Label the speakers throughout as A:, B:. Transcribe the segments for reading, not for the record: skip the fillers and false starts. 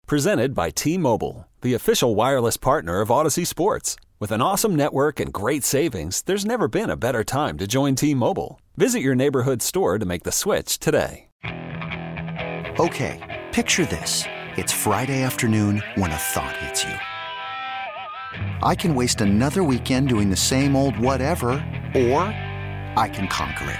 A: Presented by T-Mobile, the official wireless partner of Odyssey Sports. With an awesome network and great savings, there's never been a better time to join T-Mobile. Visit your neighborhood store to make the switch today.
B: Okay, picture this. It's Friday afternoon when a thought hits you. I can waste another weekend doing the same old whatever, or I can conquer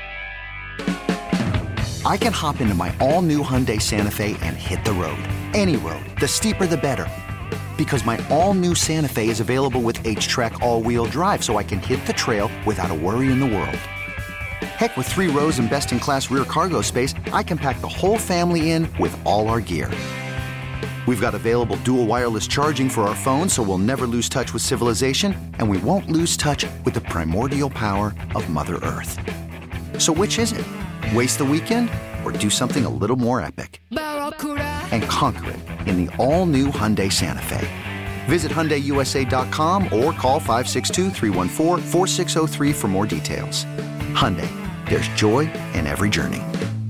B: it. I can hop into my all-new Hyundai Santa Fe and hit the road. Any road. The steeper, the better. Because my all-new Santa Fe is available with H-Track all-wheel drive, so I can hit the trail without a worry in the world. Heck, with 3 rows and best-in-class rear cargo space, I can pack the whole family in with all our gear. We've got available dual wireless charging for our phones, so we'll never lose touch with civilization, and we won't lose touch with the primordial power of Mother Earth. So which is it? Waste the weekend or do something a little more epic? And conquer it in the all-new Hyundai Santa Fe. Visit HyundaiUSA.com or call 562-314-4603 for more details. Hyundai, there's joy in every journey.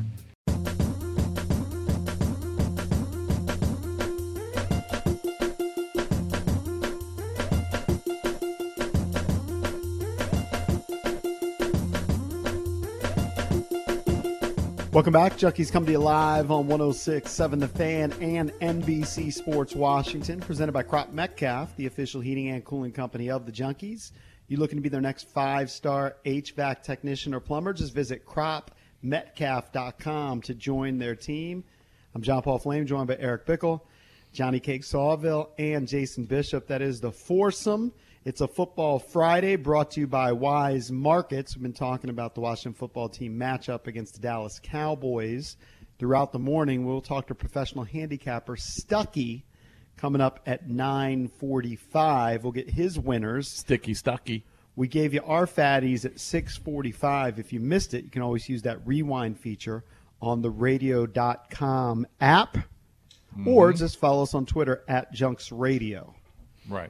C: Welcome back. Junkies come to you live on 106.7 The Fan and NBC Sports Washington, presented by Crop Metcalf, the official heating and cooling company of the Junkies. You looking to be their next 5-star HVAC technician or plumber? Just visit cropmetcalf.com to join their team. I'm John Paul Flame, joined by Eric Bickle, Johnny Cake Sawville, and Jason Bishop. That is the foursome. It's a Football Friday brought to you by Wise Markets. We've been talking about the Washington football team matchup against the Dallas Cowboys throughout the morning. We'll talk to professional handicapper Stuckey coming up at 9:45. We'll get his winners.
D: Sticky Stuckey.
C: We gave you our fatties at 6:45. If you missed it, you can always use that rewind feature on the radio.com app, or just follow us on Twitter at JunksRadio.
D: Right.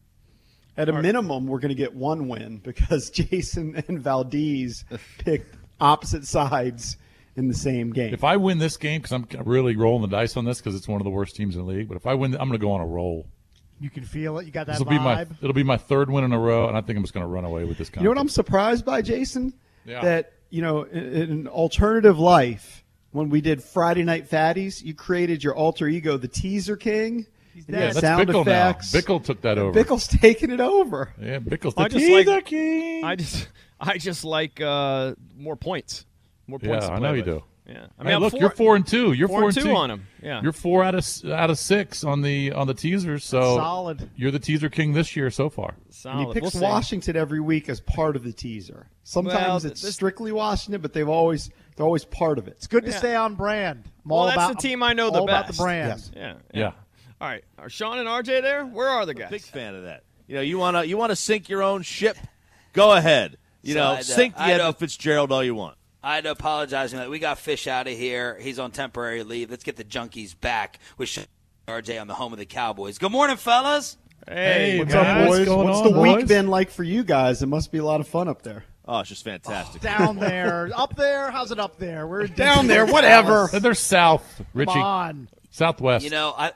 C: At a minimum, we're going to get one win because Jason and Valdez picked opposite sides in the same game.
D: If I win this game, because I'm really rolling the dice on this because it's one of the worst teams in the league, but if I win, I'm going to go on a roll.
E: You can feel it. You got that
D: vibe. It'll be my third win in a row, and I think I'm just going to run away with this contest.
C: You know what I'm surprised by, Jason?
D: Yeah.
C: That, in an alternative life, when we did Friday Night Fatties, you created your alter ego, the Teaser King.
D: Yeah, that's
C: sound
D: Bickle
C: effects.
D: Now. Bickle took that over.
C: Bickle's taking it over.
D: Yeah, Bickle's the Teaser King.
F: I just like more points. More points.
D: Yeah, I know you do.
F: Yeah, I
D: mean, look, you're 4-2. You're
F: 4-2 on him. Yeah,
D: you're 4 out of 6 on the teasers. So
E: solid.
D: You're the Teaser King this year so far.
F: Solid.
C: And he picks Washington every week as part of the teaser. Sometimes it's strictly Washington, but they're always part of it.
E: It's good to stay on brand.
F: That's the team I know the best.
E: All about the brand.
F: Yes.
D: Yeah.
F: All right, are Sean and RJ there? Where are the guys?
G: Big fan of that. You want to sink your own ship? Go ahead. Sink the Edmund Fitzgerald all you want.
H: I had to apologize. We got Fish out of here. He's on temporary leave. Let's get the Junkies back with Sean and RJ on the home of the Cowboys. Good morning, fellas.
D: Hey,
C: what's
D: guys.
C: up, boys? What's the
D: boys?
C: week been like for you guys? It must be a lot of fun up there.
G: Oh, it's just fantastic.
E: Down there. Up there? How's it up there? We're
C: down there. Whatever.
D: They're south, Richie.
E: Come on.
D: Southwest.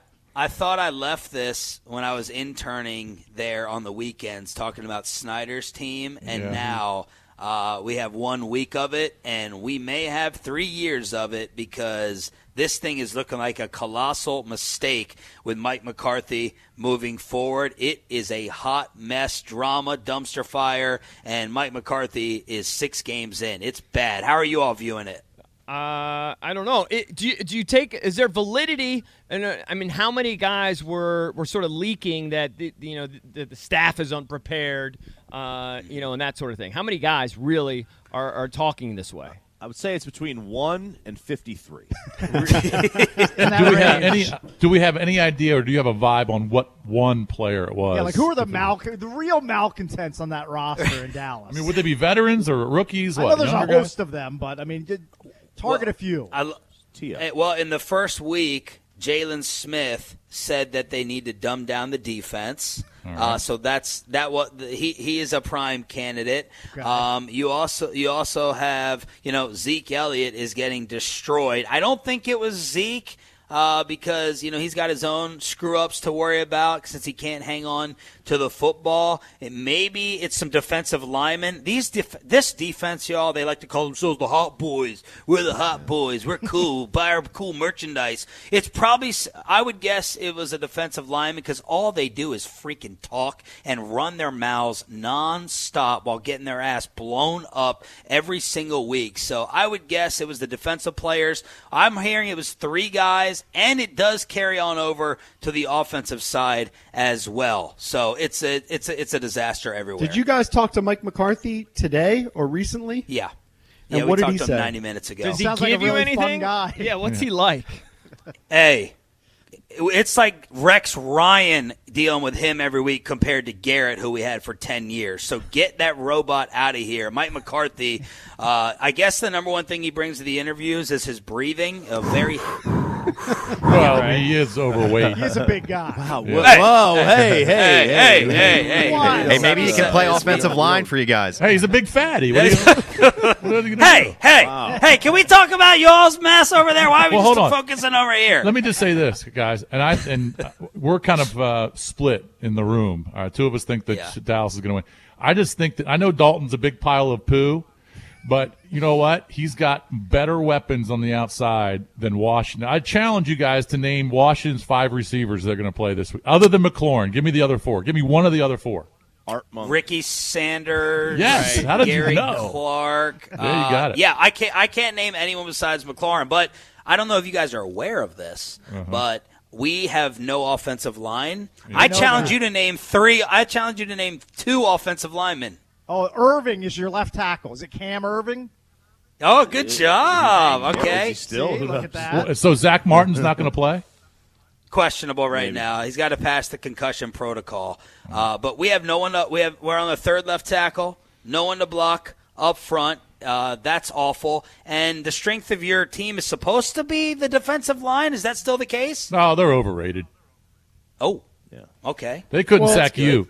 H: I thought I left this when I was interning there on the weekends talking about Snyder's team, and now we have 1 week of it, and we may have 3 years of it because this thing is looking like a colossal mistake with Mike McCarthy moving forward. It is a hot mess, drama, dumpster fire, and Mike McCarthy is 6 games in. It's bad. How are you all viewing it?
F: I don't know. Do you take? Is there validity? And how many guys were sort of leaking that the staff is unprepared, and that sort of thing? How many guys really are talking this way?
G: I would say it's between 1 and 53.
D: Do we have any idea, or do you have a vibe on what one player it was?
E: Yeah, like who are the real malcontents on that roster in Dallas?
D: I mean, would they be veterans or rookies?
E: I know there's a host of them, but I mean, target a few.
H: Well, in the first week, Jalen Smith said that they need to dumb down the defense. Right. So he is a prime candidate. Okay. You also have Zeke Elliott is getting destroyed. I don't think it was Zeke. because he's got his own screw-ups to worry about since he can't hang on to the football. And maybe it's some defensive linemen. This defense, y'all, they like to call themselves the hot boys. We're the hot boys. We're cool. Buy our cool merchandise. It's probably, I would guess it was a defensive lineman because all they do is freaking talk and run their mouths nonstop while getting their ass blown up every single week. So I would guess it was the defensive players. I'm hearing it was 3 guys, and it does carry on over to the offensive side as well. So it's a disaster everywhere.
C: Did you guys talk to Mike McCarthy today or recently?
H: Yeah.
C: And
H: yeah,
C: what
H: we
C: did he
H: talked to him
C: say?
H: 90 minutes ago.
F: Does he
E: Sounds
F: give
E: like a
F: you
E: really
F: anything?
E: fun guy.
F: Yeah, what's he like?
H: Hey, it's like Rex Ryan dealing with him every week compared to Garrett, who we had for 10 years. So get that robot out of here. Mike McCarthy, I guess the number one thing he brings to the interviews is his breathing.
D: Well, he is overweight.
E: He's a big guy.
G: Wow. Whoa, hey.
I: Hey, maybe he can play offensive line for you guys.
D: Hey, he's a big fatty. What are you gonna do?
H: Hey, can we talk about y'all's mess over there? Why are we
D: Well,
H: just
D: hold on.
H: focusing over here?
D: Let me just say this, guys, and we're kind of split in the room. 2 of us think that Dallas is going to win. I just think that I know Dalton's a big pile of poo, but you know what? He's got better weapons on the outside than Washington. I challenge you guys to name Washington's 5 receivers they're going to play this week, other than McLaurin. Give me the other 4. Give me one of the other 4.
H: Ricky Sanders.
D: Yes. Right. How did
H: Gary
D: you know?
H: Clark.
D: There you got it.
H: Yeah, I can't name anyone besides McLaurin, but I don't know if you guys are aware of this, but we have no offensive line. I challenge you to name 3. I challenge you to name 2 offensive linemen.
E: Oh, Irving is your left tackle. Is it Cam Irving?
H: Oh, good job. Okay.
E: See, look at that.
D: So Zach Martin's not going to play?
H: Questionable right now. He's got to pass the concussion protocol. But we have no one. We're on the 3rd left tackle. No one to block up front. That's awful. And the strength of your team is supposed to be the defensive line. Is that still the case?
D: No, they're overrated.
H: Oh, yeah. Okay.
D: They couldn't sack you.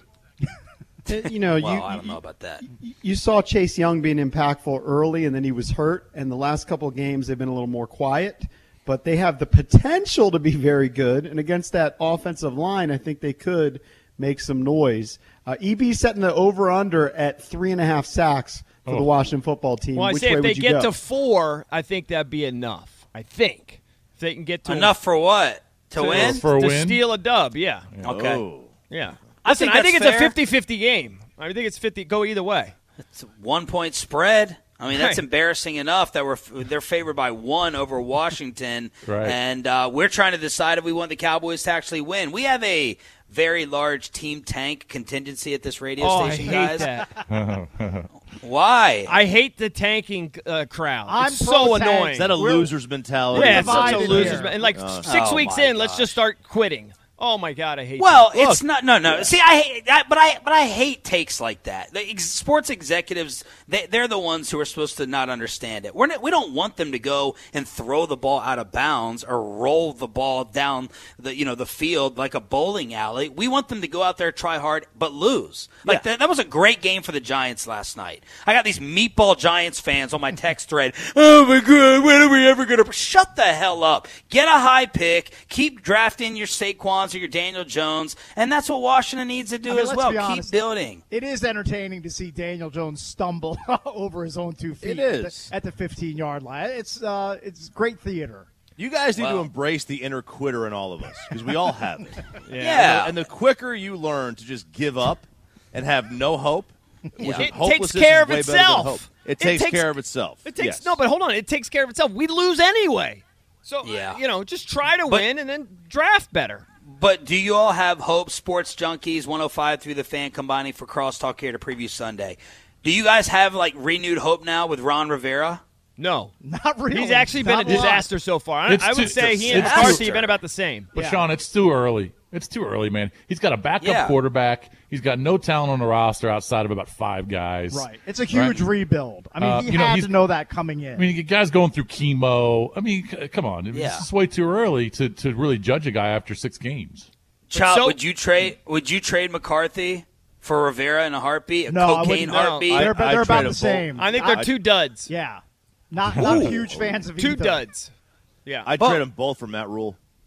H: I don't know about that.
C: You saw Chase Young being impactful early, and then he was hurt. And the last couple of games, they've been a little more quiet. But they have the potential to be very good. And against that offensive line, I think they could make some noise. EB setting the over-under at 3.5 sacks for the Washington football team.
F: Well, I
C: Which
F: say
C: way
F: if they
C: would you
F: get
C: go?
F: to 4, I think that'd be enough. I think. If they can get to
H: enough for what? To win?
D: For a
F: to
D: win?
F: steal a dub, yeah.
H: Okay.
F: Yeah.
H: I think
F: I think it's
H: that's
F: a 50-50 game. I think it's 50. Go either way.
H: It's a 1-point spread. I mean, that's
F: Right.
H: embarrassing enough that they're favored by 1 over Washington.
D: Right.
H: And we're trying to decide if we want the Cowboys to actually win. We have a very large team tank contingency at this radio station,
F: I hate
H: guys.
F: that.
H: Why?
F: I hate the tanking crowd.
E: I'm
F: It's so
E: pro-tank.
F: annoying.
G: Is that a loser's mentality?
F: Yeah, it's such a
E: divided
F: loser's.
E: here.
F: And like 6 weeks
H: my
F: in, let's
H: gosh.
F: just start quitting. Oh my God, I hate.
H: Well,
F: that.
H: it's not. No. See, I hate that, but I hate takes like that. Sports executives, they're the ones who are supposed to not understand it. We don't want them to go and throw the ball out of bounds or roll the ball down the field like a bowling alley. We want them to go out there, try hard, but lose. Like that was a great game for the Giants last night. I got these meatball Giants fans on my text thread. Oh my God, when are we ever going to? Shut the hell up. Get a high pick. Keep drafting your Saquons or your Daniel Jones, and that's what Washington needs to do as
E: let's
H: well.
E: be
H: Keep
E: honest.
H: building.
E: It is entertaining to see Daniel Jones stumble over his own 2 feet
G: It is.
E: at the 15-yard line. It's great theater.
G: You guys need to embrace the inner quitter in all of us because we all have it.
H: Yeah.
G: And the quicker you learn to just give up and have no hope, which
F: It
G: hopelessness
F: takes care
G: is
F: of
G: way better than
F: itself.
G: hope. It takes care of itself.
F: It takes
G: Yes.
F: no, but hold on. It takes care of itself. We lose anyway. So
H: Yeah.
F: just try to win and then draft better.
H: But do you all have hope, Sports Junkies 105 through the Fan combining for Crosstalk here to preview Sunday? Do you guys have renewed hope now with Ron Rivera?
F: No.
E: Not really.
F: He's actually been a
E: Not lot.
F: disaster so far.
D: It's
F: I would
D: too-
F: say he and
H: it's
F: McCarthy
H: too-
F: have been about the same.
D: But, Sean, it's too early. It's too early, man. He's got a backup quarterback. He's got no talent on the roster outside of about 5 guys.
E: Right. It's a huge rebuild. I mean, he
D: you know,
E: had
D: he's-
E: to know that coming in.
D: I mean, you guys going through chemo. I mean, come on. It's just way too early to really judge a guy after 6 games.
H: Chop, would you trade McCarthy for Rivera in a heartbeat? A
E: No, I
H: cocaine
E: wouldn't.
H: heartbeat?
E: They're
G: I'd
E: about
G: trade
E: the
G: them
E: same.
F: I think they're 2 duds.
E: Yeah. Not huge fans of
F: 2
E: either.
F: duds. Yeah.
G: I'd trade them both for Matt Rule.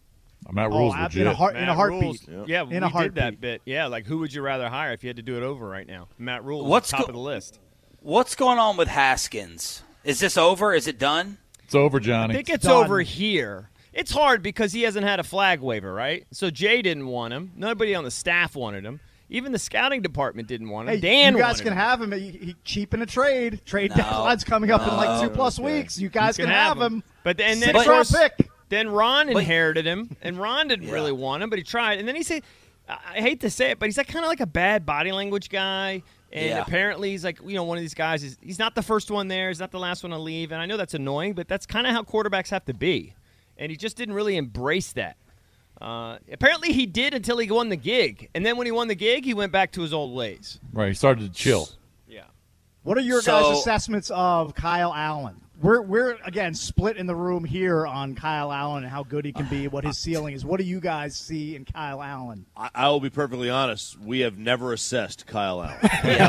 D: Matt Rule's legit.
E: In a heartbeat.
F: Rules, yeah,
E: in a heartbeat.
F: did that bit. Yeah, like who would you rather hire if you had to do it over right now? Matt Rule is
H: What's
F: top of the list.
H: What's going on with Haskins? Is this over? Is it done?
D: It's over, Johnny.
F: I think it's
E: Done.
F: over here. It's hard because he hasn't had a flag waiver, right? So Jay didn't want him. Nobody on the staff wanted him. Even the scouting department didn't want him.
E: Hey,
F: Dan
E: you guys
F: wanted
E: can
F: him.
E: have him. He cheap in a trade. Trade deadline's coming up in like 2+ weeks. You guys can have him.
F: But then,
E: 6th-round pick.
F: Then Ron inherited him, and Ron didn't really want him, but he tried. And then he said, I hate to say it, but he's like kind of like a bad body language guy. And apparently he's like, one of these guys he's not the first one there. He's not the last one to leave. And I know that's annoying, but that's kind of how quarterbacks have to be. And he just didn't really embrace that. Apparently he did until he won the gig. And then when he won the gig, he went back to his old ways.
D: Right, he started to chill.
F: Yeah.
E: What are your guys' assessments of Kyle Allen? We're again split in the room here on Kyle Allen and how good he can be, what his ceiling is. What do you guys see in Kyle Allen?
G: I will be perfectly honest. We have never assessed Kyle Allen.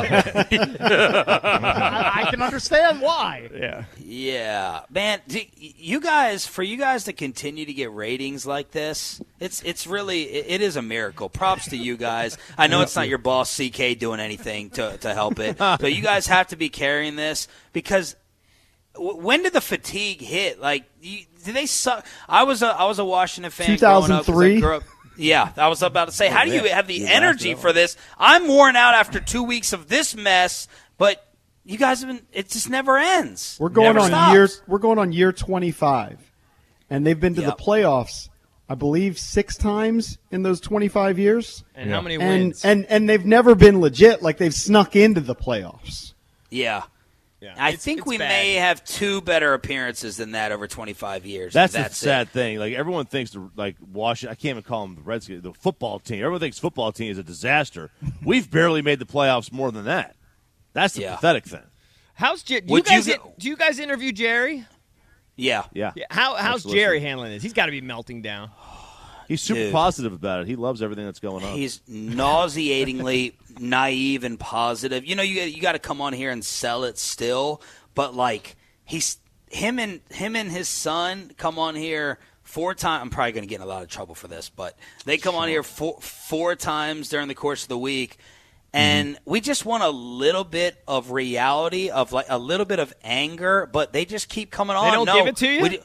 E: I can understand why.
H: Yeah, man. You guys to continue to get ratings like this, it's really it is a miracle. Props to you guys. I know it's not your boss CK doing anything to help it, but you guys have to be carrying this because. When did the fatigue hit? Like, did they suck? I was a Washington fan.
C: 2003.
H: Yeah, I was about to say, how do you have the energy for this? I'm worn out after 2 weeks of this mess, but you guys have been. It just never ends.
C: We're going
H: never
C: on
H: stops.
C: We're going on year 25, and they've been to the playoffs, I believe, 6 times in those 25 years.
F: And how many wins?
C: And they've never been legit. Like they've snuck into the playoffs.
H: Yeah.
F: Yeah,
H: I think we may have 2 better appearances than that over 25 years.
G: That's the sad thing. Like everyone thinks, like Washington. I can't even call them the Redskins. The football team. Everyone thinks football team is a disaster. We've barely made the playoffs more than that. That's the pathetic thing.
F: How's do you guys interview Jerry?
H: Yeah.
F: How's Jerry handling this? He's got to be melting down.
G: He's super positive about it. He loves everything that's going on.
H: He's nauseatingly naive and positive. You got to come on here and sell it still, but like him and his son come on here 4 times. I'm probably going to get in a lot of trouble for this, but they come on here 4 times during the course of the week, and we just want a little bit of reality, of like a little bit of anger, but they just keep coming on.
F: They don't give it to you?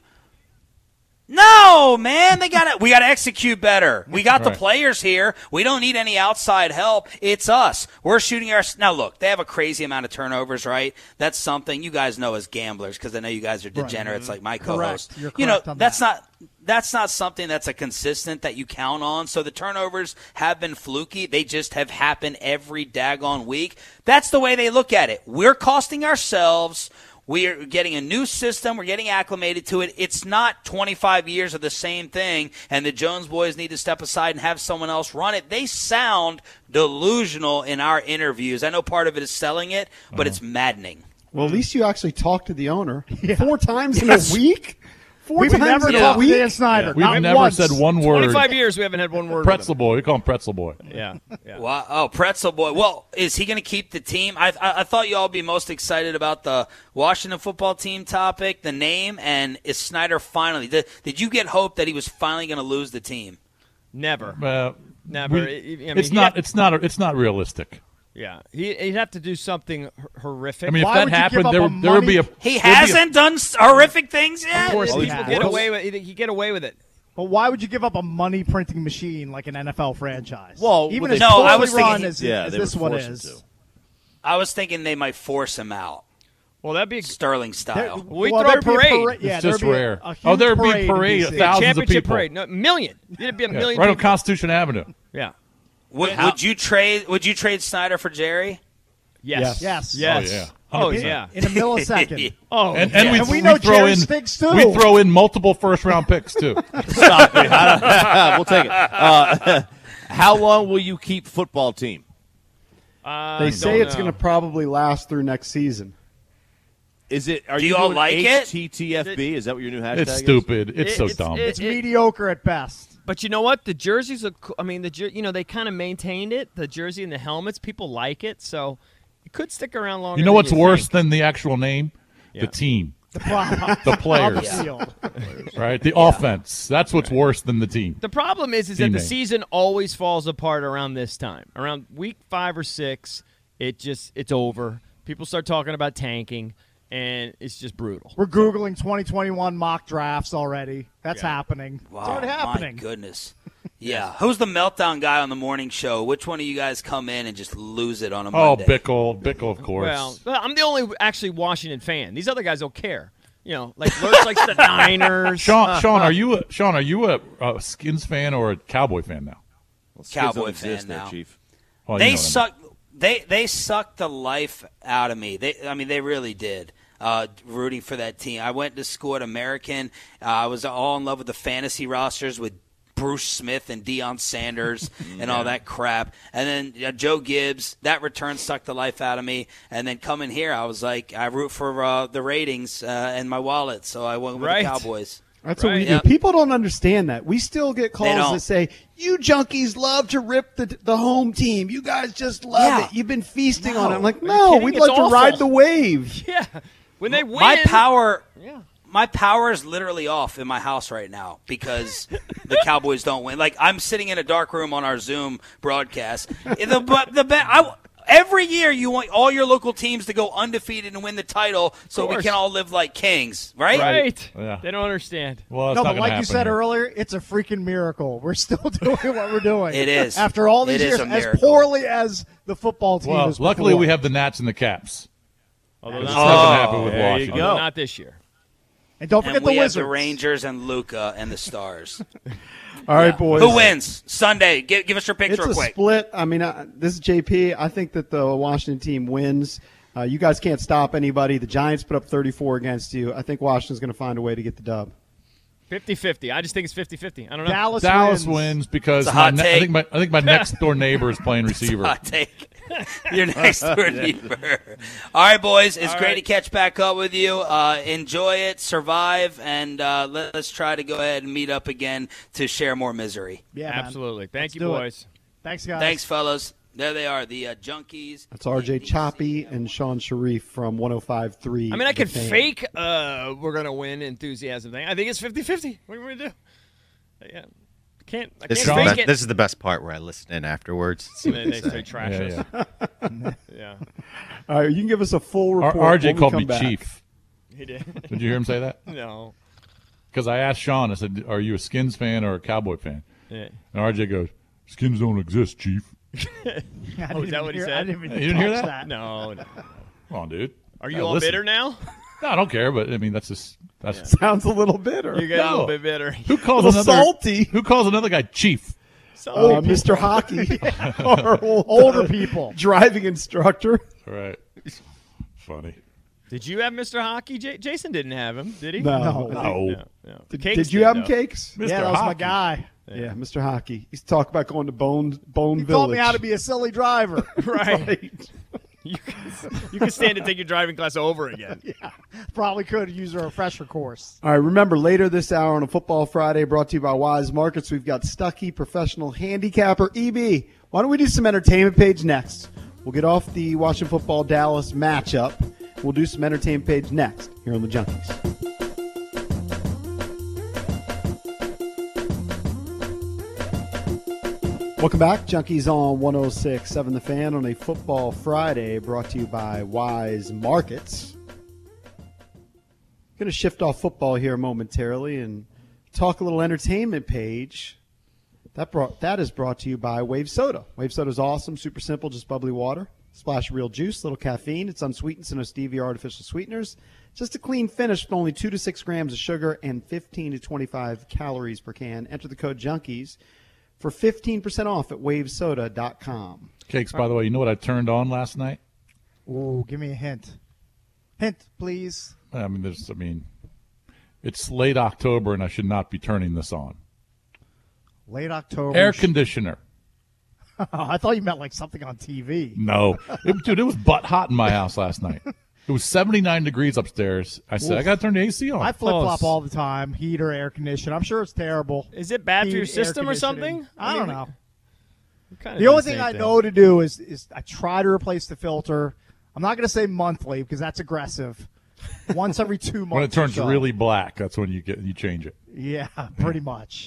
H: No, man, we got to execute better. We got the players here. We don't need any outside help. It's us. We're shooting now. Look, they have a crazy amount of turnovers, right? That's something you guys know as gamblers because I know you guys are degenerates like my co-host.
E: You're correct on
H: that's not something that's a consistent that you count on. So the turnovers have been fluky. They just have happened every daggone week. That's the way they look at it. We're costing ourselves. We are getting a new system. We're getting acclimated to it. It's not 25 years of the same thing, and the Jones boys need to step aside and have someone else run it. They sound delusional in our interviews. I know part of it is selling it, but it's maddening.
C: Well, at least you actually talked to the owner 4 times in a week.
E: We've never talked to Dan Snyder.
D: We've never said one word.
F: 25 years we haven't had one word.
D: Pretzel boy. We call him Pretzel boy.
F: Yeah.
H: Wow. Oh, Pretzel boy. Well, is he going to keep the team? I thought you all would be most excited about the Washington football team topic, the name, and is Snyder finally? Did you get hope that he was finally going to lose the team?
F: Never.
D: Never. It's not realistic.
F: Yeah, he'd have to do something horrific.
D: I mean, if that happened, there would be a.
H: He hasn't done horrific things yet.
F: Of course, people get away with it. He get away with it.
E: But why would you give up a money printing machine like an NFL franchise?
G: Well,
E: even
G: as
H: I was
E: run
H: thinking,
E: as this one is.
H: I was thinking they might force him out.
F: Well, that'd be
H: Sterling style.
F: We throw a parade.
E: Yeah,
D: it's just rare.
E: There'd
D: be a parade of thousands of people.
F: Parade. No, million. It'd be a million.
D: Right on Constitution Avenue.
F: Yeah.
H: Would you trade Snyder for Jerry?
E: Yes.
F: Oh, yeah.
E: In a millisecond.
D: And
E: we know Jerry stinks too.
D: We throw in multiple first-round picks, too.
G: Stop it. We'll take it. How long will you keep football team?
C: They say it's going to probably last through next season.
G: Is it?
H: Do you all like it?
G: HTTFB? Is that what your new hashtag is?
D: It's stupid. It's so dumb.
E: It's mediocre at best.
F: But you know what? The jerseys are. I mean, they kind of maintained it. The jersey and the helmets, people like it, so it could stick around longer.
D: You know what's worse than the actual name?
F: Yeah.
D: The team. The players. Right? The offense. That's what's worse than the team.
F: The problem is that the season always falls apart around this time. Around week 5 or 6, it's over. People start talking about tanking, and it's just brutal.
E: We're Googling 2021 mock drafts already. That's happening.
H: Wow,
E: it's already happening.
H: My goodness. Yeah. Who's the meltdown guy on the morning show? Which one of you guys come in and just lose it on a Monday?
D: Oh, Bickle, of course.
F: Well, I'm the only actually Washington fan. These other guys don't care. Like Lurch likes the Niners.
D: Sean, are you a Skins fan or a Cowboy fan now?
H: Well, Cowboy fan now.
G: Chief.
D: Well,
H: they suck. They sucked the life out of me. They really did. Rooting for that team. I went to school at American. I was all in love with the fantasy rosters with Bruce Smith and Deion Sanders and all that crap. And then Joe Gibbs, that return sucked the life out of me. And then coming here, I was like, I root for the ratings and my wallet, so I went with the Cowboys.
C: That's what we do. People don't understand that. We still get calls that say, you junkies love to rip the home team. You guys just love it. You've been feasting on it. I'm like, no, we'd like to ride the wave.
F: Yeah. When they win.
H: My power is literally off in my house right now because the Cowboys don't win. Like, I'm sitting in a dark room on our Zoom broadcast. Every year you want all your local teams to go undefeated and win the title so we can all live like kings, right?
F: Right.
D: Yeah.
F: They don't understand.
D: Well,
E: but like you said earlier, it's a freaking miracle. We're still doing what we're doing.
H: It is.
E: After all these years, as poorly as the football team is before.
D: Luckily we have the Nats and the Caps.
F: Although
D: this doesn't happen with Washington.
F: Not this year.
E: And don't forget the
H: we
E: Wizards.
H: have the Rangers and Luka and the Stars.
C: All right, boys.
H: Who wins Sunday? Give us your picks real quick.
C: It's a split. I mean, this is JP. I think that the Washington team wins. You guys can't stop anybody. The Giants put up 34 against you. I think Washington's going to find a way to get the dub.
F: 50-50. I just think it's 50-50. I don't know.
D: Dallas wins because I think my next door neighbor is playing receiver.
H: Hot take. Your next door neighbor. All right, boys. It's great to catch back up with you. Enjoy it, survive, and let's try to go ahead and meet up again to share more misery.
E: Yeah,
F: absolutely. Thank you,
E: do
F: boys.
E: Thanks, guys.
H: Thanks, fellas. There they are, the Junkies.
C: That's RJ Choppy and Sean Sharif from 105.3.
F: I mean, I could fake we're going to win enthusiasm thing. I think it's 50-50. What are we going to do? Yeah. I can't fake it.
I: This is the best part where I listen in afterwards.
F: They say trash us.
C: Yeah. All right, you can give us a full report.
D: RJ called me Chief.
F: He did.
D: Did you hear him say that?
F: No.
D: Because I asked Sean, I said, are you a Skins fan or a Cowboy fan?
F: Yeah.
D: And RJ goes, Skins don't exist, Chief.
F: Is that what he said?
E: You
D: didn't hear that?
F: No.
D: Come on, dude.
F: Are you all bitter now?
D: No, I don't care, but I mean that's
C: sounds a little bitter.
F: You get a little bit bitter.
D: Who calls
C: salty?
D: Who calls another guy Chief?
C: Mr. Hockey or
E: older people.
C: Driving instructor.
D: Right. Funny.
F: Did you have Mr. Hockey? Jason didn't have him, did he?
C: No.
F: Did
C: you have him, Cakes?
E: Yeah, that was my guy.
C: Yeah, Mr. Hockey. He used to talk about going to Bone
E: He
C: Village.
E: taught me how to be a silly driver.
F: Right. You can stand to take your driving class over again.
E: Yeah, probably could use a refresher course.
C: All right, remember, later this hour on a Football Friday brought to you by Wise Markets, we've got Stuckey, professional handicapper, EB. Why don't we do some entertainment page next? We'll get off the Washington Football-Dallas matchup. We'll do some entertainment page next here on the Junkies. Welcome back. Junkies on 106.7 The Fan on a Football Friday brought to you by Wise Markets. Going to shift off football here momentarily and talk a little entertainment page. That is brought to you by Wave Soda. Wave Soda is awesome, super simple, just bubbly water. Splash of real juice, little caffeine. It's unsweetened, so no stevia or artificial sweeteners. Just a clean finish with only 2 to 6 grams of sugar and 15 to 25 calories per can. Enter the code JUNKIES for 15% off at wavesoda.com.
D: Cakes, by the way, you know what I turned on last night?
E: Ooh, give me a hint. Hint, please.
D: It's late October, and I should not be turning this on.
E: Late October.
D: Air conditioner.
E: I thought you meant like something on TV.
D: No. Dude, it was butt hot in my house last night. It was 79 degrees upstairs. I said, I got to turn the AC on.
E: I flip-flop all the time, heater, air conditioner. I'm sure it's terrible.
F: Is it bad for your system or something?
E: I don't know. The only thing I know to do is I try to replace the filter. I'm not going to say monthly because that's aggressive, Once every 2 months.
D: When it turns
E: or so.
D: really black, that's when you change it.
E: Yeah, pretty much.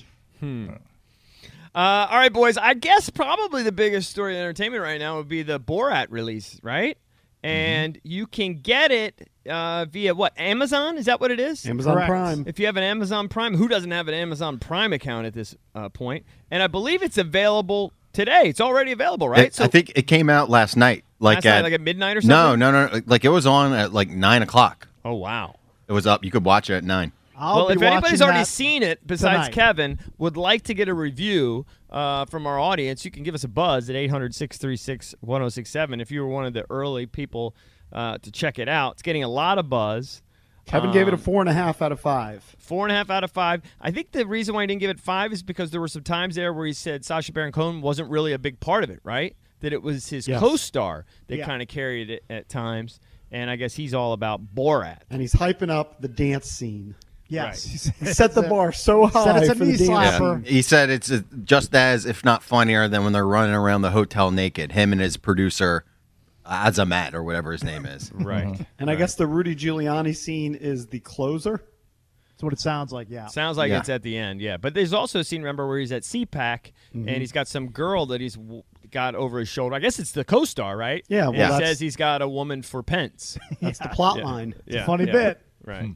F: All right, boys. I guess probably the biggest story in entertainment right now would be the Borat release, right? And you can get it via what? Amazon? Is that what it is?
C: Amazon
E: Correct.
C: Prime.
F: If you have an Amazon Prime, who doesn't have an Amazon Prime account at this point? And I believe it's available today. It's already available, right?
I: I think it came out last night.
F: Last night, at midnight or something?
I: No. Like it was on at like 9 o'clock.
F: Oh, wow.
I: It was up. You could watch it at 9.
F: Well, if anybody's already seen it, besides
E: tonight.
F: Kevin, would like to get a review from our audience, you can give us a buzz at 800-636-1067 if you were one of the early people to check it out. It's getting a lot of buzz.
C: Kevin gave it a 4.5 out of 5.
F: 4.5 out of 5. I think the reason why he didn't give it 5 is because there were some times there where he said Sacha Baron Cohen wasn't really a big part of it, right? That it was his co-star that kind of carried it at times. And I guess he's all about Borat.
C: And he's hyping up the dance scene.
E: Yes.
C: He set the bar so high
E: Said it's a
C: for the
E: knee
C: dance
E: slapper.
C: scene.
I: He said it's just as, if not funnier, than when they're running around the hotel naked. Him and his producer, Azamat, or whatever his name is.
F: Right.
C: And I guess the Rudy Giuliani scene is the closer.
E: That's what it sounds like, yeah.
F: Sounds like
I: Yeah.
F: it's at the end, yeah. But there's also a scene, remember, where he's at CPAC and he's got some girl that he's got over his shoulder. I guess it's the co-star, right?
C: Yeah,
F: And
C: well,
F: he
C: that's-
F: says he's got a woman for Pence.
C: That's the plot line.
F: Yeah,
E: Funny bit.
F: Right.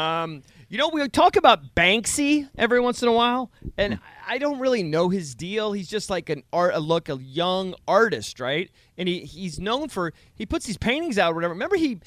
F: We talk about Banksy every once in a while, and I don't really know his deal. He's just like a young artist, right? And he's known for he puts these paintings out or whatever. Remember he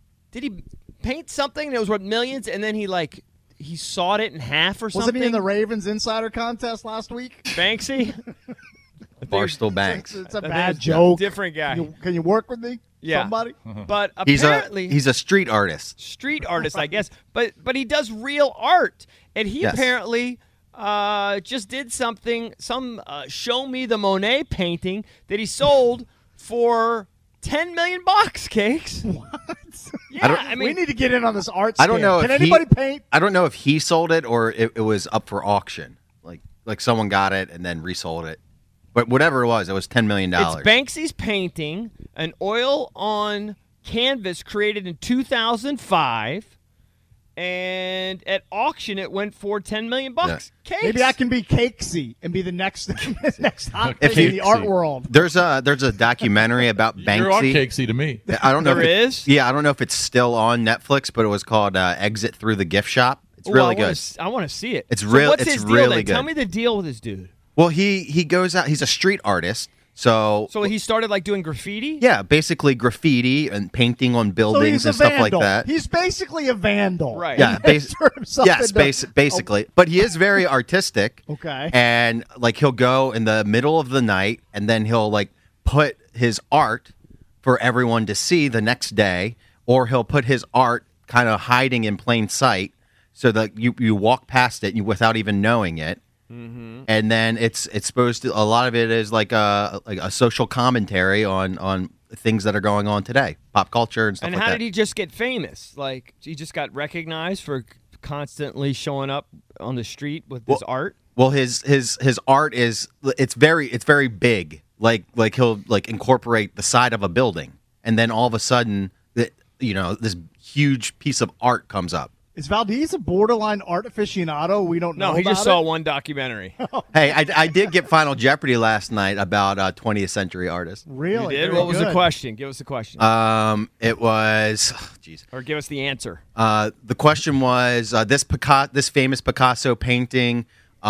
F: paint something that was worth millions, and then he sawed it in half or something?
E: Wasn't he in the Ravens Insider Contest last week?
F: Banksy?
I: Barstool Banks.
E: It's a
F: I think
E: bad
F: it's
E: joke.
F: Different guy.
E: Can you work with me?
F: Yeah.
E: Somebody?
F: But
I: He's
F: apparently
I: a street artist.
F: street artist, I guess. But he does real art, and he
I: Yes.
F: apparently just did something. Show Me the Monet painting that he sold for $10 million. Cakes. What? Yeah, I mean,
E: we need to get in on this art.
I: I don't know
E: Can
I: if
E: anybody paint?
I: I don't know if he sold it or it was up for auction. Like someone got it and then resold it. But whatever it was $10 million.
F: it's Banksy's painting, an oil on canvas created in 2005. And at auction, it went for $10 million.
I: Yeah.
F: Cakes.
E: Maybe I can be Cakesy and be the next hot
I: If
E: thing
I: you-
E: in the art world.
I: There's a documentary about Banksy.
D: You're on Cakesy to me.
I: I don't know
F: There
I: if it-
F: is?
I: Yeah, I don't know if it's still on Netflix, but it was called Exit Through the Gift Shop. It's really good.
F: I want to see it.
I: It's
F: So
I: real-
F: What's
I: it's
F: his deal
I: really
F: then? Tell
I: good.
F: me the deal with this dude.
I: Well, he goes out. He's a street artist. So
F: he started like doing graffiti?
I: yeah, basically graffiti and painting on
E: So
I: buildings
E: he's a
I: and stuff like
E: vandal.
I: that.
E: He's basically a vandal.
F: Right.
I: Yeah, yes,
E: basically.
I: basically. But he is very artistic.
E: Okay.
I: And like he'll go in the middle of the night and then he'll like put his art for everyone to see the next day, or he'll put his art kind of hiding in plain sight so that you walk past it without even knowing it. Mm-hmm. And then it's supposed to, a lot of it is like a social commentary on things that are going on today, pop culture and stuff
F: And
I: like
F: how
I: that.
F: did he just get famous? Like, he just got recognized for constantly showing up on the street with his art?
I: Well, his art is it's very big. Like he'll like incorporate the side of a building, and then all of a sudden, this huge piece of art comes up.
E: Is Valdez a borderline art aficionado? We don't know.
F: No, he just
E: about
F: saw
E: it?
F: one documentary.
I: Hey, I did get Final Jeopardy last night about 20th century artists.
E: Really?
F: You did?
E: Very
F: What was the
E: good.
F: question? Give us the question.
I: It was, jeez.
F: Or give us the answer.
I: The question was this famous Picasso painting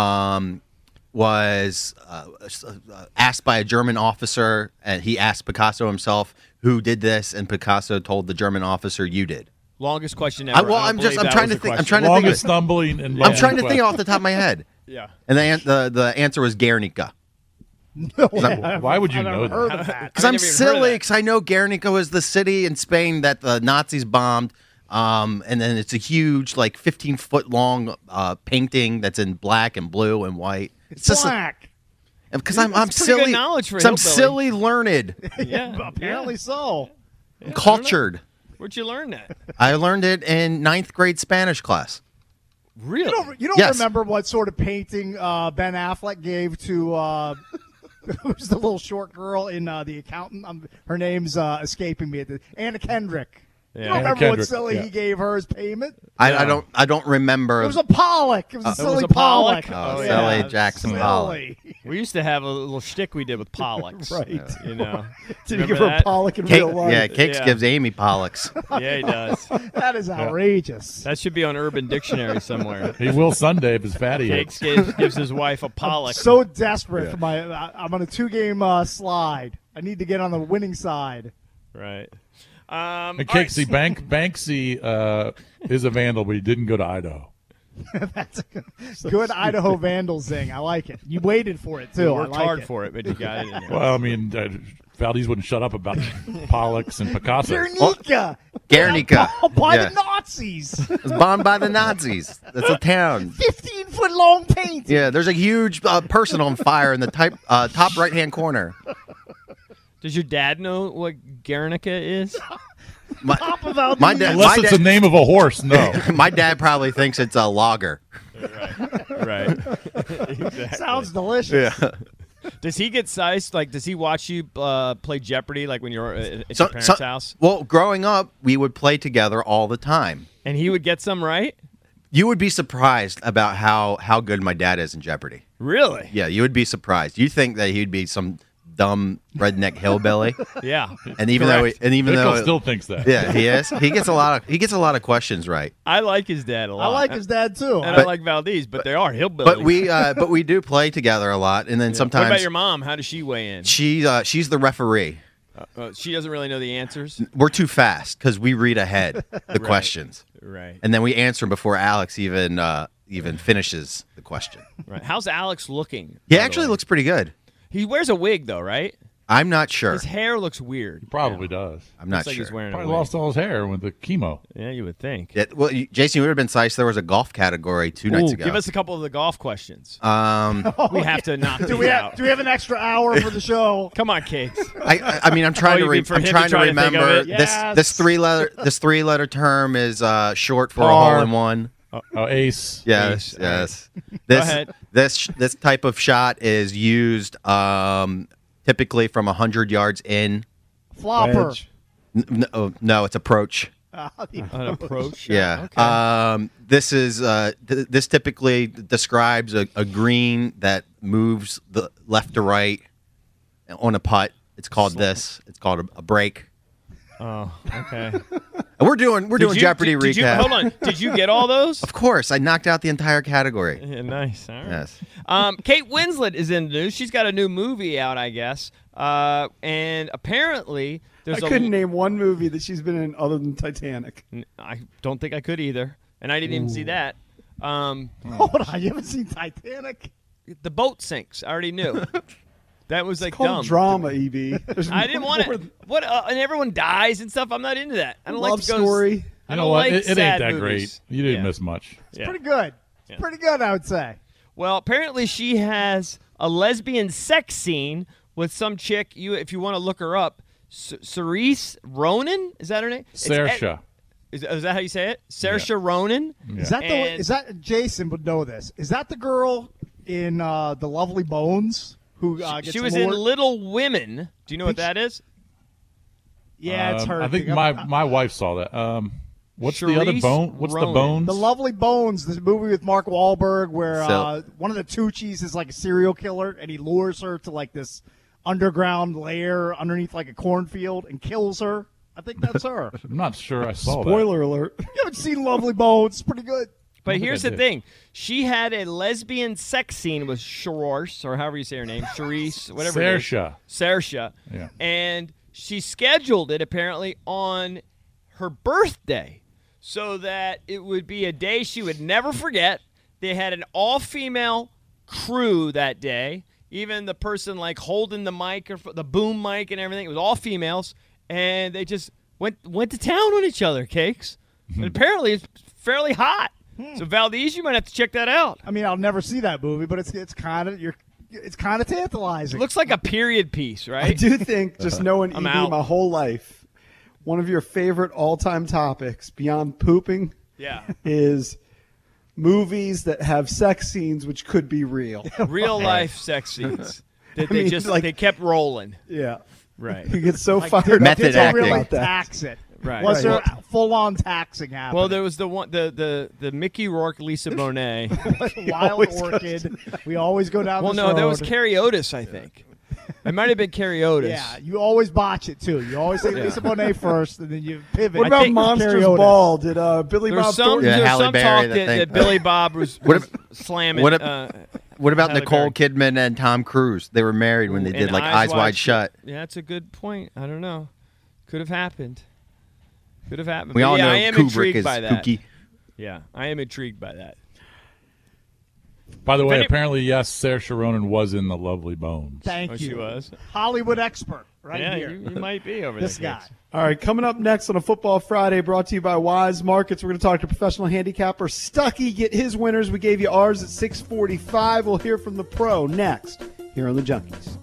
I: was asked by a German officer, and he asked Picasso himself who did this, and Picasso told the German officer, "You did."
F: Longest question ever.
I: I'm trying to think. I'm trying to
D: Longest
I: think.
D: stumbling and
I: I'm trying to think off the top of my head.
F: Yeah.
I: And the answer was Guernica.
D: Why would you
E: I've
D: know
E: never heard
D: that?
E: of that.
I: Because
F: I've
I: I'm
F: never even heard of
I: silly.
F: that.
I: Because I know Guernica was the city in Spain that the Nazis bombed. And then it's a huge, like 15-foot long painting that's in black and blue and white. It's just
E: Black.
I: because I'm
F: That's pretty good
I: silly.
F: knowledge for a
I: 'cause I'm
F: hillbilly.
I: silly, learned,
F: Yeah.
E: Apparently so.
I: cultured.
F: Where'd you learn that?
I: I learned it in 9th grade Spanish class.
F: Really?
E: You don't
I: Yes.
E: remember what sort of painting Ben Affleck gave to who's the little short girl in The Accountant? Her name's escaping me. Anna Kendrick. You don't remember what silly he gave her as payment?
I: I don't remember.
E: It was a Pollock. It was a silly Pollock.
I: Oh, silly Jackson Pollock.
F: We used to have a little shtick we did with Pollocks.
C: Right.
F: You know.
C: Did he give her a Pollock in real life?
I: Yeah, Cakes gives Amy Pollocks.
F: Yeah, he does.
E: That is outrageous.
F: That should be on Urban Dictionary somewhere.
D: He will Sunday if his fatty
F: Cakes gives his wife a Pollock.
E: I'm so desperate for I'm on a 2-game slide. I need to get on the winning side.
F: Right.
D: And Cakesy, Banksy is a vandal, but he didn't go to Idaho.
E: That's a good Idaho vandal zing. I like it. You waited for it, too.
F: You worked hard for it, but you got it in there.
D: Well, I mean, Valdez wouldn't shut up about Pollocks and Picasso.
E: Guernica. By the Nazis.
I: It was bombed by the Nazis. That's a town.
E: 15-foot-long painting.
I: Yeah, there's a huge person on fire in the top right-hand corner.
F: Does your dad know what Guernica is?
I: My dad,
D: unless it's the name of a horse, no.
I: My dad probably thinks it's a lager.
F: Right. Exactly.
E: Sounds delicious.
I: Yeah.
F: Does he get sized? Like, does he watch you play Jeopardy, like when you're at your parents' house?
I: Well, growing up, we would play together all the time.
F: And he would get some right?
I: You would be surprised about how good my dad is in Jeopardy.
F: Really?
I: Yeah, you would be surprised. You think that he'd be some dumb redneck hillbilly.
F: Yeah.
I: And even
D: Pickle still thinks that.
I: Yeah, he is. He gets a lot of questions right.
F: I like his dad a lot.
E: I like his dad too.
F: And I like Valdez, but they are hillbillies.
I: But we do play together a lot, and then sometimes.
F: What about your mom? How does she weigh in?
I: She's the referee.
F: She doesn't really know the answers.
I: We're too fast because we read ahead the questions,
F: right?
I: And then we answer them before Alex even finishes the question.
F: Right. How's Alex looking?
I: He actually looks pretty good.
F: He wears a wig though, right?
I: I'm not sure.
F: His hair looks weird.
D: He probably does.
I: I'm not
F: like
I: sure.
F: He's wearing
D: probably
F: a wig.
D: lost all his hair with the chemo.
F: Yeah, you would think.
I: Yeah, well, Jason, you would have been sized. There was a golf category 2 nights ago.
F: Give us a couple of the golf questions.
I: We
F: have to knock these out.
E: Do we have an extra hour for the show?
F: Come on, Cakes.
I: I mean, I'm trying to remember this three letter term is short for a hole in one.
D: Ace.
I: Yes,
F: Ace.
I: yes.
F: Go ahead.
I: This type of shot is used typically from 100 yards in.
E: Flopper.
I: No, it's approach.
F: An approach.
I: Yeah.
F: Okay.
I: This typically describes a green that moves the left to right on a putt. It's called this. It's called a break.
F: Oh, okay.
I: And we're doing Jeopardy recap.
F: Hold on. Did you get all those?
I: Of course, I knocked out the entire category.
F: Yeah, nice. All right.
I: Yes.
F: Kate Winslet is in the news. She's got a new movie out, I guess. And apparently there's
C: I couldn't name one movie that she's been in other than Titanic.
F: I don't think I could either. And I didn't even see that.
E: Hold on. You haven't seen Titanic?
F: The boat sinks. I already knew. That was like dumb.
C: Drama, EB.
F: I didn't want it. What? And everyone dies and stuff. I'm not into that. I don't
C: Love
F: like to go.
C: story.
F: I
D: You
F: don't
D: know what?
F: like
D: It ain't
F: sad
D: that
F: movies.
D: great. You didn't miss much.
E: It's pretty good. It's pretty good, I would say.
F: Well, apparently she has a lesbian sex scene with some chick. If you want to look her up, Saoirse Ronan, is that her name?
D: Saoirse.
F: Is that how you say it? Saoirse Ronan.
E: Yeah. Is that Jason would know this? Is that the girl in The Lovely Bones who gets
F: she was
E: lured?
F: in Little Women. Do you know what that is?
E: Yeah, it's her.
D: I think my wife saw that. What's the other bone? What's the Bones?
E: The Lovely Bones, this movie with Mark Wahlberg where one of the Tucci's is like a serial killer and he lures her to like this underground lair underneath like a cornfield and kills her. I think that's her.
D: I'm not sure I saw
C: Spoiler alert.
E: You haven't seen Lovely Bones. It's pretty good.
F: But here's the thing. She had a lesbian sex scene with Saoirse, or however you say her name, Charisse, whatever it is. Saoirse.
D: Yeah.
F: And she scheduled it, apparently, on her birthday so that it would be a day she would never forget. They had an all-female crew that day. Even the person, like, holding the mic, or the boom mic and everything, it was all females. And they just went to town on each other, Cakes. And apparently it's fairly hot. So Valdez, you might have to check that out.
E: I mean, I'll never see that movie, but it's kind of tantalizing.
F: It looks like a period piece, right?
C: I do think, just knowing
F: I'm
C: EB
F: out.
C: my whole life, one of your favorite all-time topics beyond pooping is movies that have sex scenes which could be real.
F: Real life sex scenes. They kept rolling.
C: Yeah.
F: Right.
C: You get so fired up
I: Method
C: talking
I: acting.
C: about that.
E: Tax it.
F: Right.
E: Was there full-on taxing happening?
F: Well, there was the Mickey Rourke, Lisa Bonet.
E: Wild Orchid. We always go down this road.
F: There was Carrie Otis, I think. It might have been Carrie Otis.
E: Yeah, you always botch it, too. You always say Lisa Bonet first, and then you pivot.
C: What about Monsters Ball? Did Billy Bob Thornton?
F: There's
I: Halle
F: some
I: Berry,
F: talk that Billy Bob was slamming.
I: What about
F: Halle
I: Nicole
F: Berry.
I: Kidman and Tom Cruise? They were married when they did like Eyes Wide Shut.
F: Yeah, that's a good point. I don't know. Could have happened.
I: We all know
F: I am
I: Kubrick
F: intrigued
I: is
F: by that.
I: kooky.
F: Yeah, I am intrigued by that.
D: By the way, apparently, yes, Saoirse Ronan was in The Lovely Bones.
E: Thank you.
F: She was.
E: Hollywood expert
F: Yeah,
E: here.
F: you might be over
E: This
F: there.
E: guy.
C: All right, coming up next on a Football Friday brought to you by Wise Markets, we're going to talk to professional handicapper Stuckey, get his winners. We gave you ours at 6:45. We'll hear from the pro next here on the Junkies.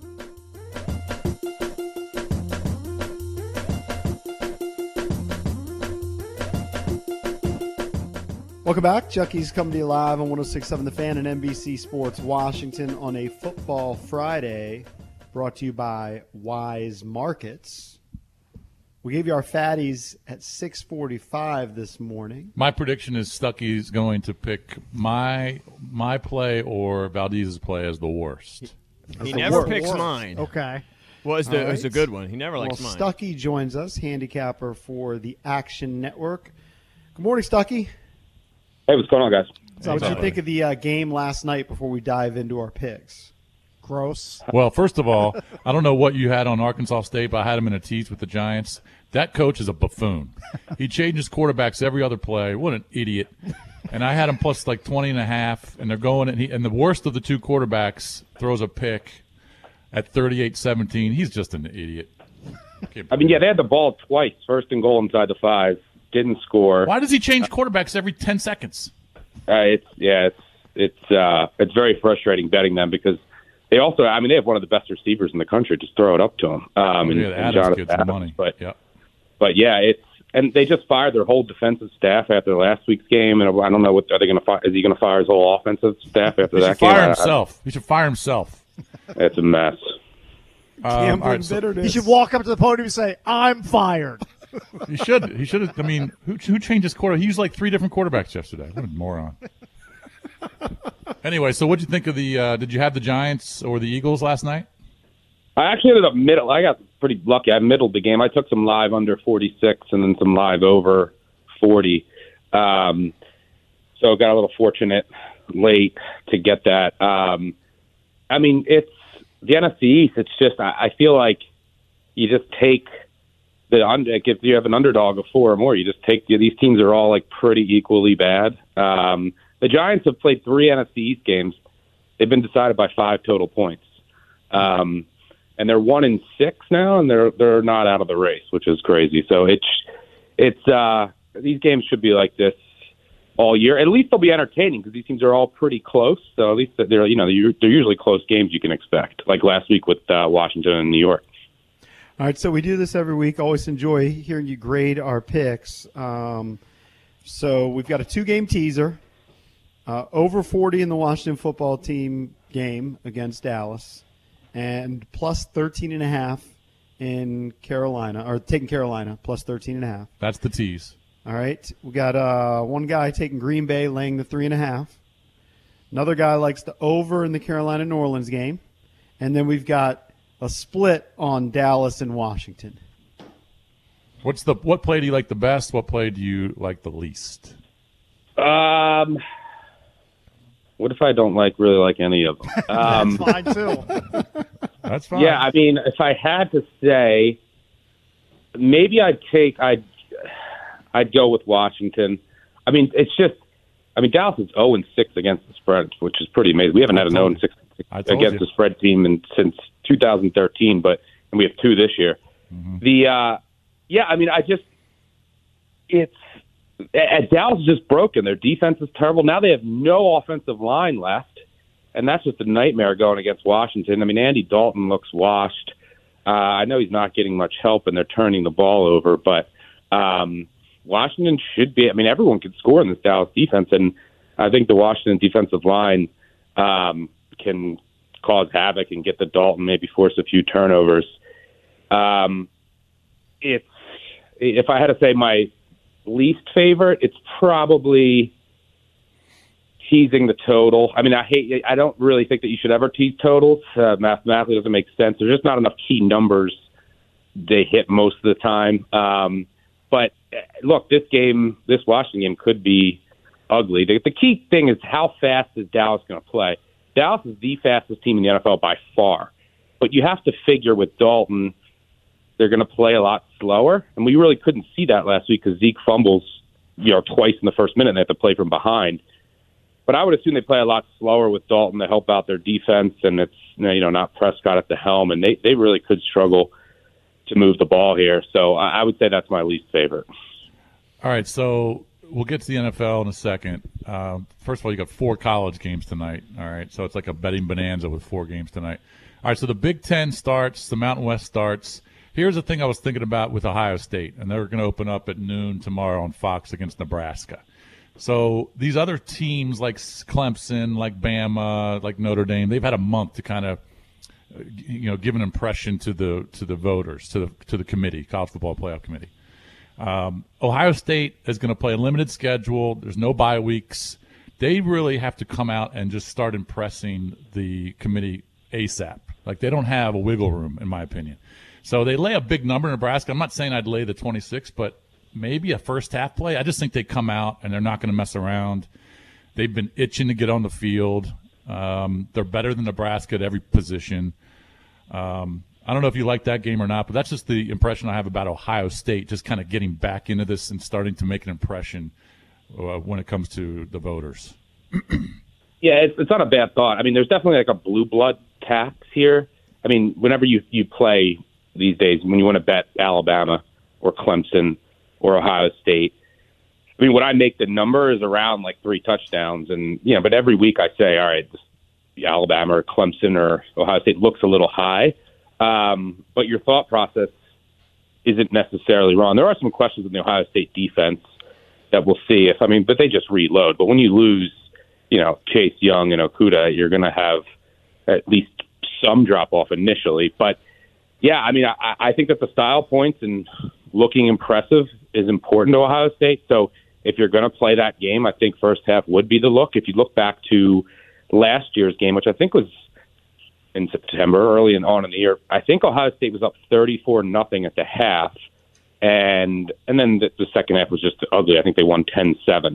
C: Welcome back. Junkies coming to you live on 106.7 The Fan and NBC Sports Washington on a Football Friday brought to you by Wise Markets. We gave you our fatties at 6:45 this morning.
D: My prediction is Stuckey's going to pick my play or Valdez's play as the worst.
F: He never picks mine.
E: Okay.
F: Well, it's a good one. He never likes mine.
C: Stuckey joins us, handicapper for the Action Network. Good morning, Stuckey.
J: Hey, what's going on, guys?
C: So what did you think of the game last night before we dive into our picks?
E: Gross.
D: Well, first of all, I don't know what you had on Arkansas State, but I had him in a tease with the Giants. That coach is a buffoon. He changes quarterbacks every other play. What an idiot. And I had him plus like 20.5, and they're going, and the worst of the two quarterbacks throws a pick at 38-17. He's just an idiot.
J: I mean, yeah, they had the ball twice, first and goal inside the 5, didn't score.
D: Why does he change quarterbacks every 10 seconds?
J: It's very frustrating betting them because they also, I mean, they have one of the best receivers in the country. Just throw it up to him.
D: Adams gets the money.
J: But yeah, and they just fired their whole defensive staff after last week's game, and I don't know what are they going to fire. Is he going to fire his whole offensive staff after that game?
D: He should fire himself.
J: It's a mess.
C: Bitterness.
E: He should walk up to the podium and say, "I'm fired."
D: He should. He should have. I mean, who changed his quarterback? He used like 3 different quarterbacks yesterday. What a moron. Anyway, so what'd you think of the? Did you have the Giants or the Eagles last night?
J: I actually ended up middle. I got pretty lucky. I middled the game. I took some live under 46 and then some live over 40. So got a little fortunate late to get that. I mean, it's the NFC East. It's just I feel like you just take if you have an underdog of 4 or more, you just take these teams are all like pretty equally bad. The Giants have played 3 NFC East games. They've been decided by 5 total points. And they're 1-6 now, and they're not out of the race, which is crazy. So it's these games should be like this all year. At least they'll be entertaining because these teams are all pretty close. So at least they're usually close games you can expect, like last week with Washington and New York.
C: All right, so we do this every week. Always enjoy hearing you grade our picks. So we've got a 2-game teaser. Over 40 in the Washington football team game against Dallas, and plus 13.5 in Carolina, or taking Carolina, plus 13.5.
D: That's the tease.
C: All right. We got one guy taking Green Bay, laying the 3.5. Another guy likes the over in the Carolina-New Orleans game. And then we've got a split on Dallas and Washington.
D: What play do you like the best? What play do you like the least?
J: What if I don't really like any of them?
E: That's fine too.
D: That's fine.
J: Yeah, I mean, if I had to say, maybe I'd go with Washington. I mean, Dallas is 0-6 against the spread, which is pretty amazing. We haven't had an 0-6 against the spread team since 2013, and we have 2 this year. Mm-hmm. Dallas is just broken. Their defense is terrible. Now they have no offensive line left, and that's just a nightmare going against Washington. I mean, Andy Dalton looks washed. I know he's not getting much help, and they're turning the ball over, but Washington should be – I mean, everyone could score in this Dallas defense, and I think the Washington defensive line can cause havoc and get if I had to say my least favorite, it's probably teasing the total. I mean, I don't really think that you should ever tease totals. Mathematically, it doesn't make sense. There's just not enough key numbers they hit most of the time. But look, this Washington game could be ugly. The key thing is how fast is Dallas going to play? Dallas is the fastest team in the NFL by far. But you have to figure with Dalton, they're going to play a lot slower. And we really couldn't see that last week because Zeke fumbles, twice in the first minute and they have to play from behind. But I would assume they play a lot slower with Dalton to help out their defense, and it's not Prescott at the helm, and they really could struggle to move the ball here. So I would say that's my least favorite.
D: All right, so we'll get to the NFL in a second. First of all, you got 4 college games tonight. All right, so it's like a betting bonanza with 4 games tonight. All right, so the Big Ten starts, the Mountain West starts. Here's the thing I was thinking about with Ohio State, and they're going to open up at noon tomorrow on Fox against Nebraska. So these other teams like Clemson, like Bama, like Notre Dame, they've had a month to kind of, give an impression to the voters, to the committee, College Football Playoff Committee. Ohio State is going to play a limited schedule. There's no bye weeks. They really have to come out and just start impressing the committee ASAP. Like they don't have a wiggle room, in my opinion. So they lay a big number in Nebraska. I'm not saying I'd lay the 26, but maybe a first half play. I just think they come out and they're not going to mess around. They've been itching to get on the field. They're better than Nebraska at every position. I don't know if you like that game or not, but that's just the impression I have about Ohio State, just kind of getting back into this and starting to make an impression when it comes to the voters.
J: Yeah, it's not a bad thought. I mean, there's definitely like a blue blood tax here. I mean, whenever you play these days, when you want to bet Alabama or Clemson or Ohio State, I mean, when I make the number is around like 3 touchdowns, and but every week I say, all right, Alabama or Clemson or Ohio State looks a little high, but your thought process isn't necessarily wrong. There are some questions in the Ohio State defense that we'll see but they just reload. But when you lose, Chase Young and Okudah, you're going to have at least some drop off initially. But yeah, I mean, I think that the style points and looking impressive is important to Ohio State. So if you're going to play that game, I think first half would be the look. If you look back to last year's game, which I think was in September, early and on in the year, I think Ohio State was up 34-0 at the half, and then the second half was just ugly. I think they won 10-7.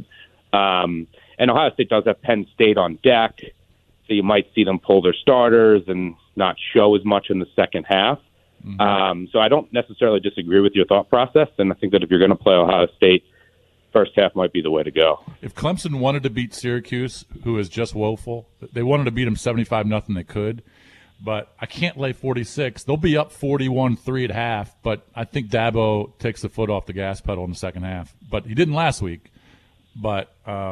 J: And Ohio State does have Penn State on deck, so you might see them pull their starters and not show as much in the second half. Mm-hmm. So I don't necessarily disagree with your thought process, and I think that if you're going to play Ohio State, first half might be the way to go. If
D: Clemson wanted to beat Syracuse, who is just woeful, they wanted to beat them 75-0, they could. But I can't lay 46. They'll be up 41-3 at half, but I think Dabo takes the foot off the gas pedal in the second half. But he didn't last week. But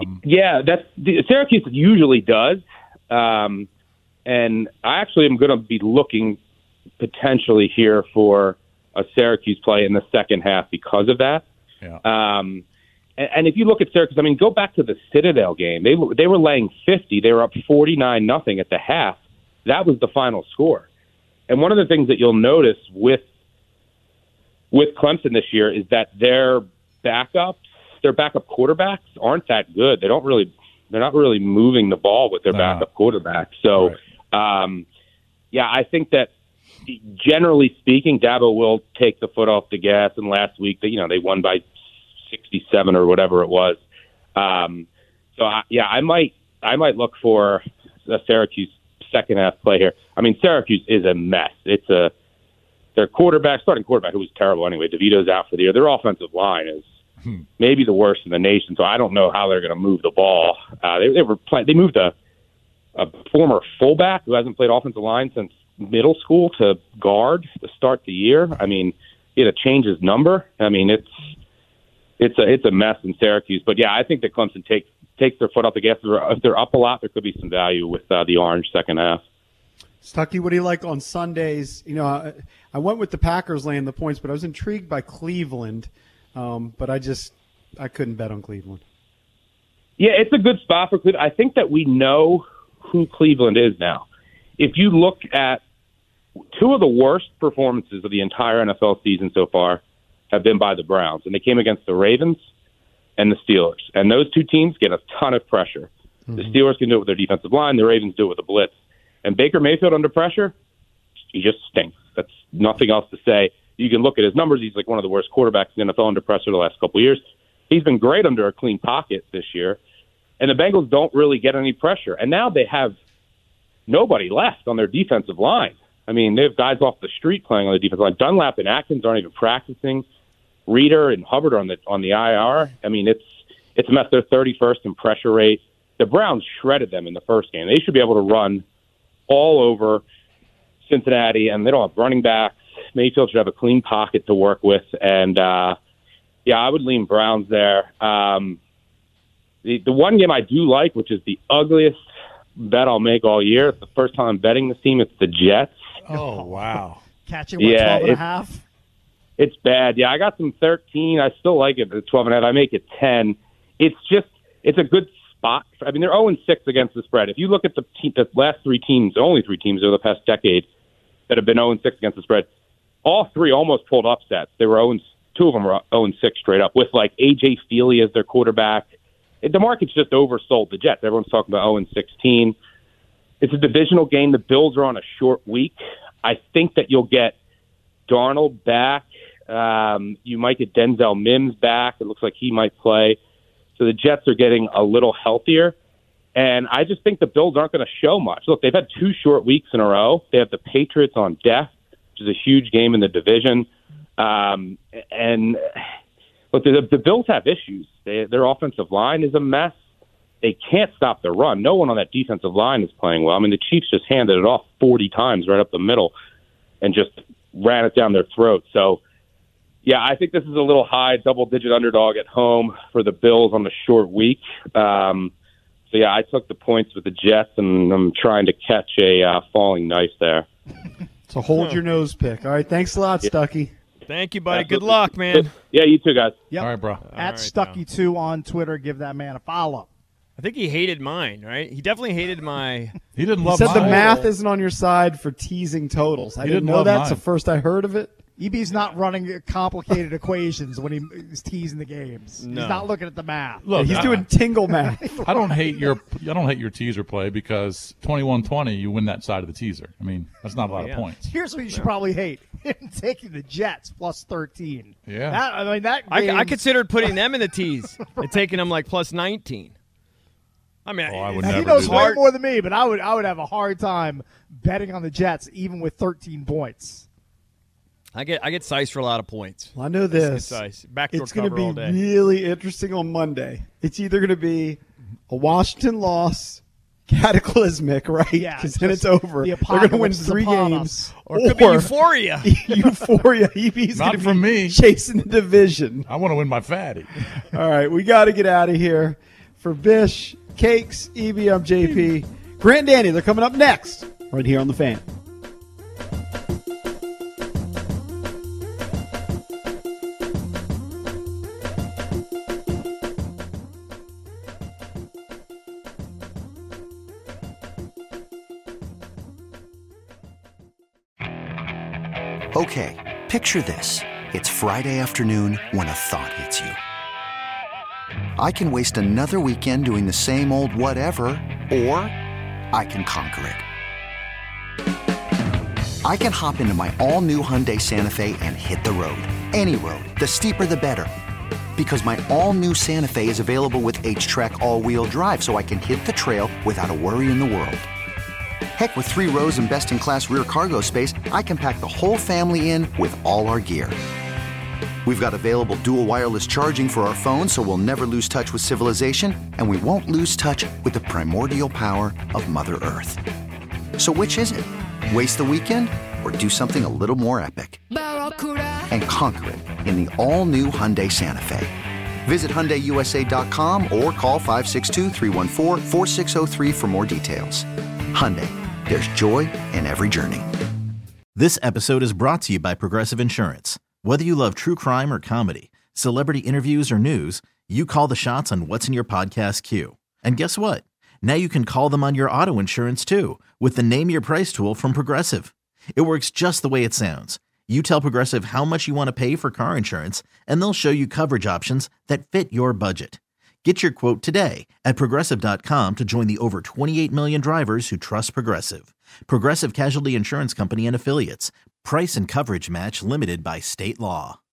J: Syracuse usually does. And I actually am going to be looking potentially here for a Syracuse play in the second half because of that.
D: Yeah.
J: And if you look at Syracuse, I mean, go back to the Citadel game. They were laying 50. They were up 49-0 at the half. That was the final score. And one of the things that you'll notice with Clemson this year is that their backup quarterbacks aren't that good. They're not really moving the ball with their backup quarterback. So, right. I think that generally speaking, Dabo will take the foot off the gas. And last week, they won by 67 or whatever it was. I might look for a Syracuse second half play here. I mean, Syracuse is a mess. It's their starting quarterback, who was terrible anyway. DeVito's out for the year. Their offensive line is maybe the worst in the nation. So I don't know how they're going to move the ball. They moved a former fullback who hasn't played offensive line since middle school to guard to start the year. I mean, he had to change his number. I mean, it's a mess in Syracuse. But yeah, I think that Clemson takes their foot off the gas. If they're up a lot, there could be some value with the orange second half.
C: Stuckey, what do you like on Sundays? I went with the Packers laying the points, but I was intrigued by Cleveland. But I couldn't bet on Cleveland.
J: Yeah, it's a good spot for Cleveland. I think that we know who Cleveland is now. If you look at two of the worst performances of the entire NFL season so far have been by the Browns, and they came against the Ravens and the Steelers. And those two teams get a ton of pressure. Mm-hmm. The Steelers can do it with their defensive line. The Ravens do it with a blitz. And Baker Mayfield under pressure, he just stinks. That's nothing else to say. You can look at his numbers. He's like one of the worst quarterbacks in the NFL under pressure the last couple of years. He's been great under a clean pocket this year. And the Bengals don't really get any pressure. And now they have nobody left on their defensive line. I mean, they have guys off the street playing on the defensive line. Dunlap and Atkins aren't even practicing. Reeder and Hubbard are on the IR. I mean, it's a mess. They're 31st in pressure rate. The Browns shredded them in the first game. They should be able to run all over Cincinnati, and they don't have running backs. Mayfield should have a clean pocket to work with. And, yeah, I would lean Browns there. The one game I do like, which is the ugliest bet I'll make all year, it's the first time I'm betting this team, it's the Jets.
D: Oh, wow.
E: Catching 12.5?
J: It's bad. Yeah, I got some 13. I still like it at 12.5. I make it 10. It's a good spot. I mean, they're 0-6 against the spread. If you look at the last three teams, only three teams over the past decade that have been 0-6 against the spread, all three almost pulled upsets. They were 0-2 of them were 0-6 straight up with like A.J. Feely as their quarterback. The market's just oversold the Jets. Everyone's talking about 0-16. It's a divisional game. The Bills are on a short week. I think that you'll get Darnold back. You might get Denzel Mims back. It looks like he might play. So the Jets are getting a little healthier. And I just think the Bills aren't going to show much. Look, they've had 2 short weeks in a row. They have the Patriots on death, which is a huge game in the division. And look, the Bills have issues. Their offensive line is a mess. They can't stop the run. No one on that defensive line is playing well. I mean, the Chiefs just handed it off 40 times right up the middle and just ran it down their throat. So, yeah, I think this is a little high, double-digit underdog at home for the Bills on the short week. So, yeah, I took the points with the Jets, and I'm trying to catch a falling knife there.
C: So hold your nose pick. All right, thanks a lot, Stucky.
F: Thank you, buddy. Good luck, man.
J: Yeah, you too, guys.
E: Yep.
D: All right, bro.
E: At Stucky2 on Twitter. Give that man a follow.
F: I think he hated mine, right? He definitely hated my.
D: He didn't love
C: said
D: mine.
C: the math isn't on your side for teasing totals. I didn't know
D: love
C: that.
D: mine.
C: It's the first I heard of it.
E: EB's not running complicated equations when he's teasing the games.
F: No.
E: He's not looking at the math.
D: Look,
C: He's doing tingle math.
D: I don't hate your teaser play because 21-20 you win that side of the teaser. I mean, that's not a lot of points.
E: Here's what you should probably hate: taking the Jets plus 13.
D: Yeah,
F: I considered putting them in the tees and taking them like plus 19. I mean,
D: I would
E: he
D: never
E: knows
D: do
E: way
D: that.
E: more than me, but I would have a hard time betting on the Jets even with 13 points.
F: I get sized for a lot of points.
C: Well, I know this.
F: Backdoor
C: It's going to
F: cover
C: be
F: all day.
C: really interesting on Monday. It's either going to be a Washington loss, cataclysmic, right?
E: Yeah,
C: because then it's over.
E: the
C: They're going to win
E: apocalypse is
C: 3
E: upon
C: games.
E: us.
F: Or it could be euphoria.
C: Euphoria. EB's
D: Not
C: going to
D: from
C: be
D: me.
C: chasing the division.
D: I want to win my fatty.
C: All right, we got to get out of here. For Bish, Cakes, EB, I'm JP. Grant and Danny, they're coming up next, right here on The Fan.
B: Okay, picture this. It's Friday afternoon when a thought hits you. I can waste another weekend doing the same old whatever, or I can conquer it. I can hop into my all-new Hyundai Santa Fe and hit the road. Any road. The steeper the better. Because my all-new Santa Fe is available with H-Track all-wheel drive, so I can hit the trail without a worry in the world. Heck, with 3 rows and best-in-class rear cargo space, I can pack the whole family in with all our gear. We've got available dual wireless charging for our phones, so we'll never lose touch with civilization, and we won't lose touch with the primordial power of Mother Earth. So which is it? Waste the weekend or do something a little more epic? And conquer it in the all-new Hyundai Santa Fe. Visit HyundaiUSA.com or call 562-314-4603 for more details. Hyundai, there's joy in every journey.
K: This episode is brought to you by Progressive Insurance. Whether you love true crime or comedy, celebrity interviews or news, you call the shots on what's in your podcast queue. And guess what? Now you can call them on your auto insurance too with the Name Your Price tool from Progressive. It works just the way it sounds. You tell Progressive how much you want to pay for car insurance, and they'll show you coverage options that fit your budget. Get your quote today at Progressive.com to join the over 28 million drivers who trust Progressive. Progressive Casualty Insurance Company and Affiliates. Price and coverage match limited by state law.